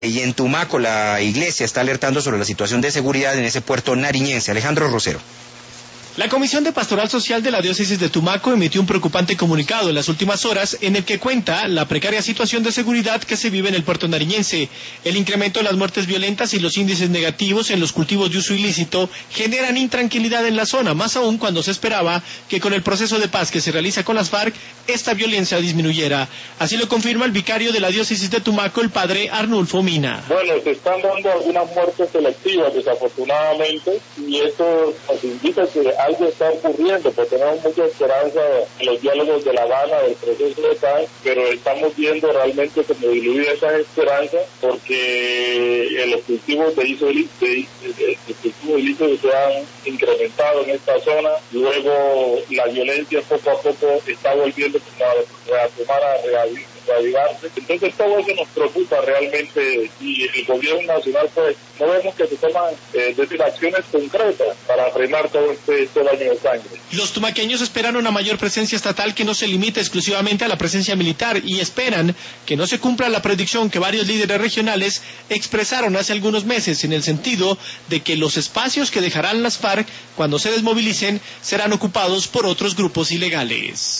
Y en Tumaco la iglesia está alertando sobre la situación de seguridad en ese puerto nariñense. Alejandro Rosero. La Comisión de Pastoral Social de la Diócesis de Tumaco emitió un preocupante comunicado en las últimas horas en el que cuenta la precaria situación de seguridad que se vive en el puerto nariñense. El incremento de las muertes violentas y los índices negativos en los cultivos de uso ilícito generan intranquilidad en la zona, más aún cuando se esperaba que con el proceso de paz que se realiza con las FARC, esta violencia disminuyera. Así lo confirma el vicario de la Diócesis de Tumaco, el padre Arnulfo Mina. Bueno, se están dando algunas muertes selectivas, desafortunadamente, y esto nos indica que algo está ocurriendo, porque tenemos mucha esperanza en los diálogos de La Habana, del proceso de paz, pero estamos viendo realmente como diluida esas esperanzas, porque los cultivos de ilícitos se han incrementado en esta zona, luego la violencia poco a poco está volviendo a reavivarse. Entonces todo eso nos preocupa realmente, y el gobierno nacional pues no vemos que se toman acciones concretas para frenar todo este daño de sangre. Los tumaqueños esperan una mayor presencia estatal que no se limite exclusivamente a la presencia militar y esperan que no se cumpla la predicción que varios líderes regionales expresaron hace algunos meses en el sentido de que los espacios que dejarán las FARC cuando se desmovilicen serán ocupados por otros grupos ilegales.